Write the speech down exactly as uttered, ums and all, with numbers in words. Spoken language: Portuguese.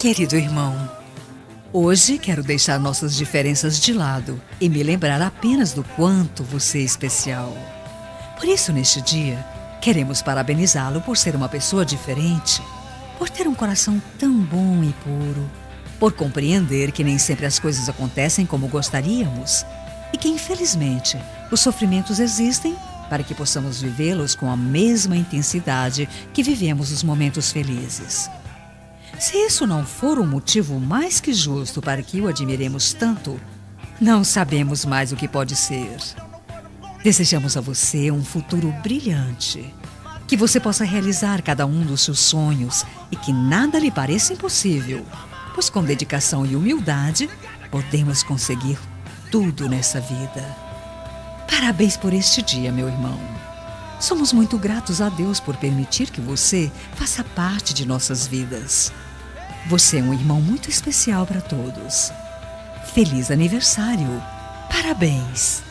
Querido irmão, hoje quero deixar nossas diferenças de lado e me lembrar apenas do quanto você é especial. Por isso, neste dia, queremos parabenizá-lo por ser uma pessoa diferente, por ter um coração tão bom e puro, por compreender que nem sempre as coisas acontecem como gostaríamos e que, infelizmente, os sofrimentos existem para que possamos vivê-los com a mesma intensidade que vivemos os momentos felizes. Se isso não for um motivo mais que justo para que o admiremos tanto, não sabemos mais o que pode ser. Desejamos a você um futuro brilhante, que você possa realizar cada um dos seus sonhos e que nada lhe pareça impossível, pois com dedicação e humildade podemos conseguir tudo nessa vida. Parabéns por este dia, meu irmão. Somos muito gratos a Deus por permitir que você faça parte de nossas vidas. Você é um irmão muito especial para todos. Feliz aniversário! Parabéns!